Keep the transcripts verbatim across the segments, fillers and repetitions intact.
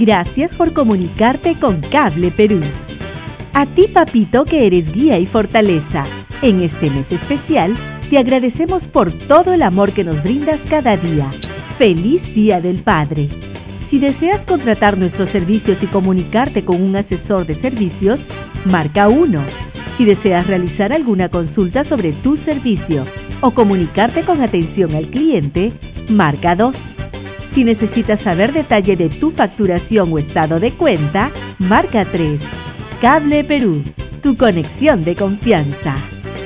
Gracias por comunicarte con Cable Perú. A ti, papito, que eres guía y fortaleza, en este mes especial, te agradecemos por todo el amor que nos brindas cada día. ¡Feliz Día del Padre! Si deseas contratar nuestros servicios y comunicarte con un asesor de servicios, marca uno. Si deseas realizar alguna consulta sobre tu servicio o comunicarte con atención al cliente, marca dos. Si necesitas saber detalle de tu facturación o estado de cuenta, marca tres. Cable Perú, tu conexión de confianza.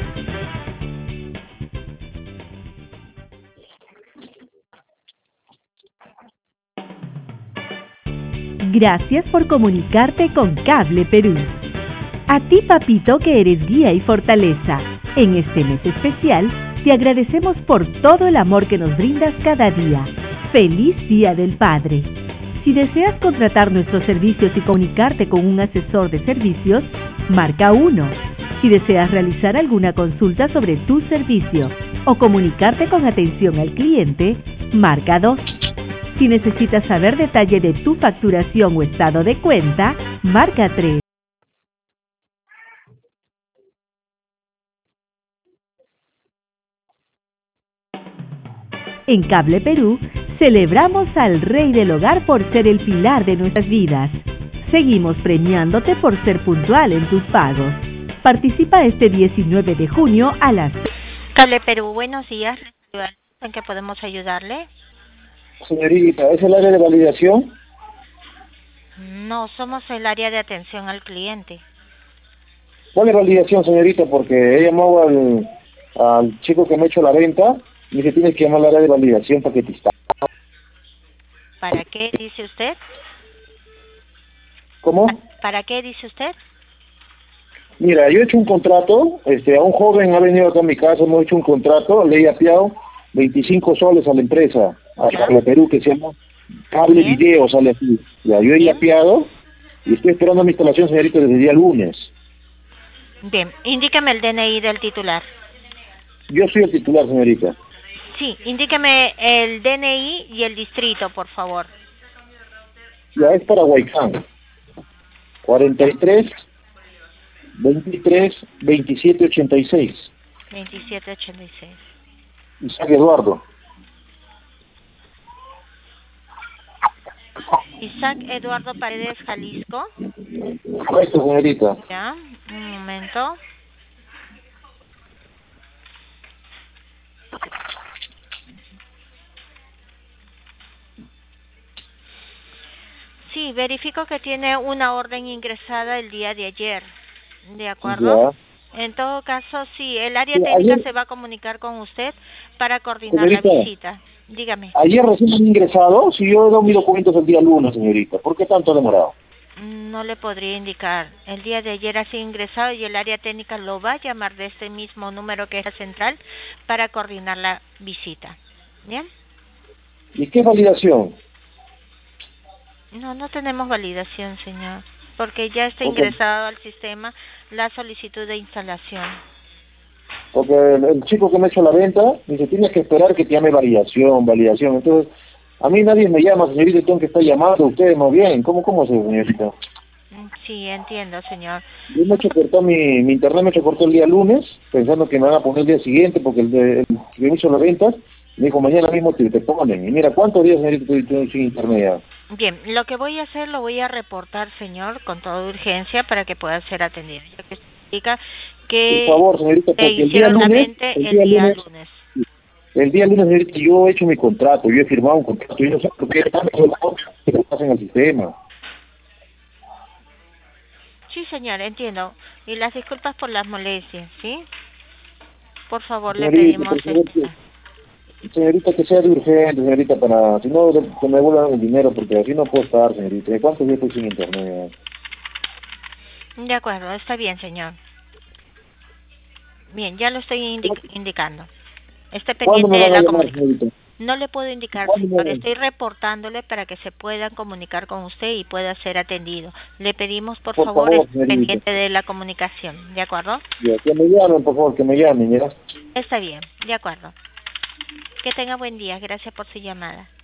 Gracias por comunicarte con Cable Perú. A ti, papito, que eres guía y fortaleza, en este mes especial, te agradecemos por todo el amor que nos brindas cada día. ¡Feliz Día del Padre! Si deseas contratar nuestros servicios y comunicarte con un asesor de servicios, marca uno. Si deseas realizar alguna consulta sobre tu servicio o comunicarte con atención al cliente, marca dos. Si necesitas saber detalle de tu facturación o estado de cuenta, marca tres. En Cable Perú, celebramos al Rey del Hogar por ser el pilar de nuestras vidas. Seguimos premiándote por ser puntual en tus pagos. Participa este diecinueve de junio a las... Cable Perú, buenos días. ¿En qué podemos ayudarle? Señorita, ¿es el área de validación? No, somos el área de atención al cliente. ¿Cuál es validación, señorita? Porque he llamado al, al chico que me ha hecho la venta y dice tienes que llamar al área de validación para que te instale. ¿Para qué dice usted? ¿Cómo? ¿Para qué dice usted? Mira, yo he hecho un contrato, este, a un joven ha venido acá a mi casa, hemos hecho un contrato, le he apiado veinticinco soles a la empresa, a Cable Perú, que se llama Cable Bien. Video, sale así. Ya, yo he Bien. apiado y estoy esperando mi instalación, señorita, desde el día lunes. Bien, indíqueme el D N I del titular. Yo soy el titular, señorita. Sí, indíqueme el D N I y el distrito, por favor. Ya es para Huaycán. cuarenta y tres, veintitrés, veintisiete, ochenta y seis. veintisiete ochenta y seis. Isaac Eduardo. Isaac Eduardo Paredes, Jalisco. Correcto, señorita. Ya, un momento. Sí, verifico que tiene una orden ingresada el día de ayer. ¿De acuerdo? Ya. En todo caso, sí, el área Sí, técnica ayer- se va a comunicar con usted para coordinar Señorita. la visita. Dígame. Ayer recién han ingresado, si yo he dado mis documentos el día lunes, señorita. ¿Por qué tanto ha demorado? No le podría indicar. El día de ayer ha sido ingresado y el área técnica lo va a llamar de este mismo número que es la central para coordinar la visita. ¿Bien? ¿Y qué validación? No, no tenemos validación, señor, porque ya está Ok. ingresado al sistema la solicitud de instalación. Porque el, el chico que me ha hecho la venta dice, tienes que esperar que te llame validación, validación. Entonces, a mí nadie me llama, señorita, tengo que estar llamando, ustedes no bien. ¿Cómo, cómo se, señorita? Mm, Sí, entiendo, señor. Yo me he hecho cortar mi, mi internet, me he hecho cortar el día lunes, pensando que me van a poner el día siguiente, porque el, de, el que me hizo las ventas me dijo, mañana mismo te, te ponen. Y mira, ¿cuántos días, señorita, estoy, estoy sin internet ya? Bien, lo que voy a hacer lo voy a reportar, señor, con toda urgencia para que pueda ser atendido. Ya que significa que Por favor, señorita, le porque el día hicieron la lunes, venta el el día día lunes, lunes. el día lunes, señorita, yo he hecho mi contrato, yo he firmado un contrato, yo no sé por qué están que lo pasen al sistema. Sí, señor, entiendo. Y las disculpas por las molestias, ¿sí? Por favor, le Señorita, pedimos... por favor, este- que- señorita, que sea de urgente, señorita, para, si no, de- que me vuelvan el dinero, porque así no puedo estar, señorita. ¿De cuántos días estoy sin internet? De acuerdo, está bien, señor. Bien, ya lo estoy indi- indicando. Esté ¿Cuándo pendiente me de van a la llamar, comunicación. señorita? No le puedo indicar, ¿Cuándo me señor. van? Estoy reportándole para que se pueda comunicar con usted y pueda ser atendido. Le pedimos, por, Por favor, favor, esté señorita. pendiente de la comunicación. ¿De acuerdo? Ya, que me llamen, por favor, que me llamen, ¿ya? Está bien, de acuerdo. Que tenga buen día. Gracias por su llamada.